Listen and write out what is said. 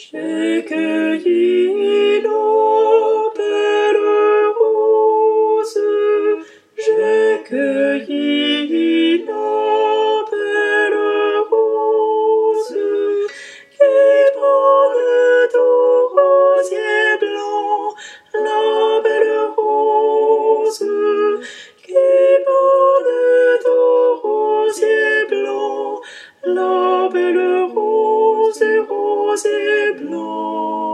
J'ai cueilli nos belles roses, j'ai cueilli nos belles roses, qui portent au rosier blanc la belle rose, qui portent au rosier blanc la belle rose et blanc.